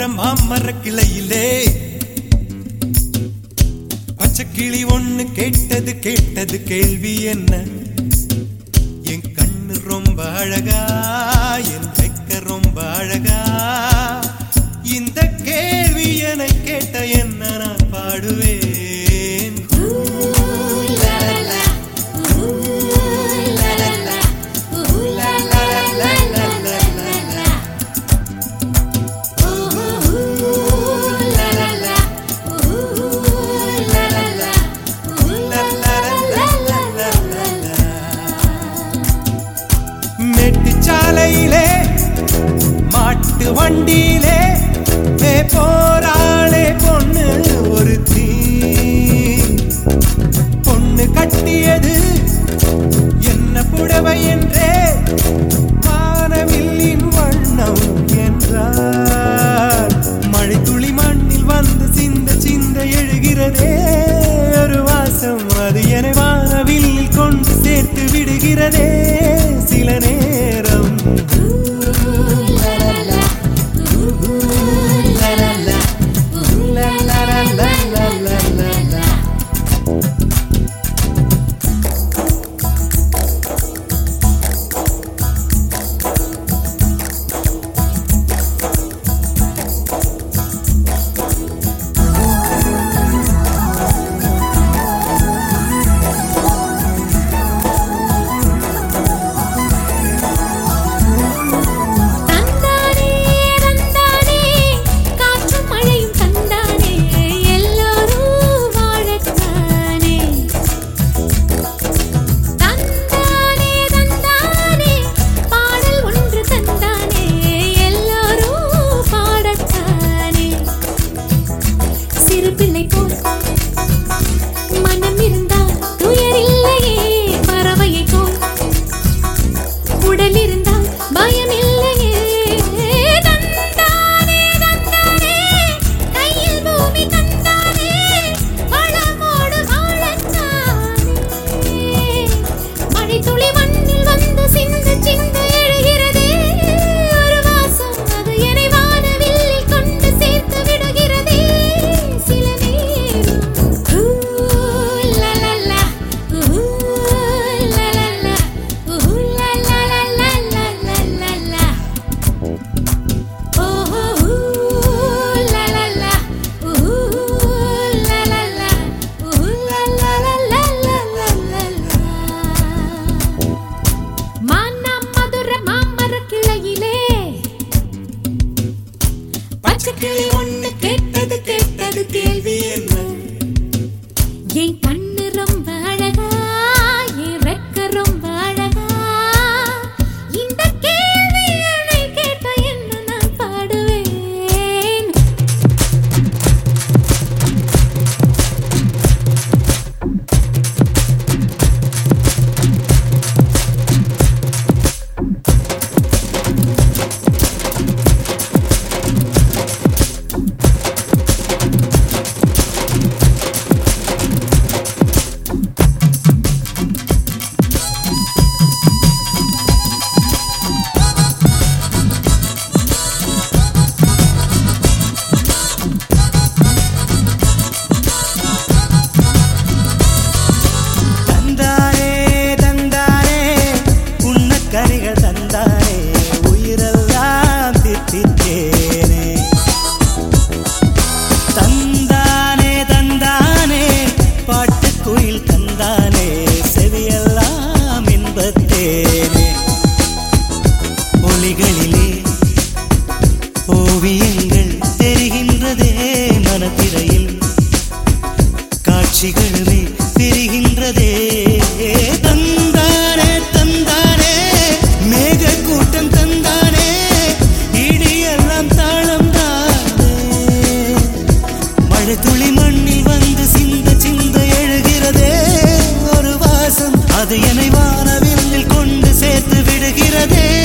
மதுர மாமர கிளையிலே பச்சை கிளி ஒண்ணு கேட்டது கேட்டது கேள்வி என்ன? என் கண்ணு ரொம்ப அழகா, என் வெக்க ரொம்ப அழகா, இந்த கேள்வி என கேட்ட என்ன நான் பாடுவேன். சாலையிலே மாட்டு வண்டியிலே போராளே பொண்ணு ஒரு தீ. பொண்ணு கட்டியது என்ன புடவை என்றே வானவில்லின் வண்ணம் என்றார். மழை துளி மண்ணில் வந்து சிந்த சிந்த எழுகிறதே ஒரு வாசம், அது என வானவில்லில் கொண்டு சேர்த்து விடுகிறதே சில நேரம். கிளி ஒண்ணு கேட்டது கேட்டது கேள்வி என்ன? என் கண்ணு ரொம்ப அழகா, என் வெக்க ரொம்ப அழகா, இந்த கேள்வி என்னை கேட்ட என்ன நான் பாடுவேன். ஓவியங்கள் தெரிகின்றதே மனத்திரையில், காட்சிகளுமே தெரிகின்றதே. தந்தானே தந்தானே மேக கூட்டம் தந்தானே, இடியெல்லாம் தாளம் தானே. மழை துளி மண்ணில் வந்து சிந்த சிந்த எழுகிறதே ஒரு வாசம், அது என்னை வானவில்லில் கொண்டு சேர்த்து விடுகிறதே.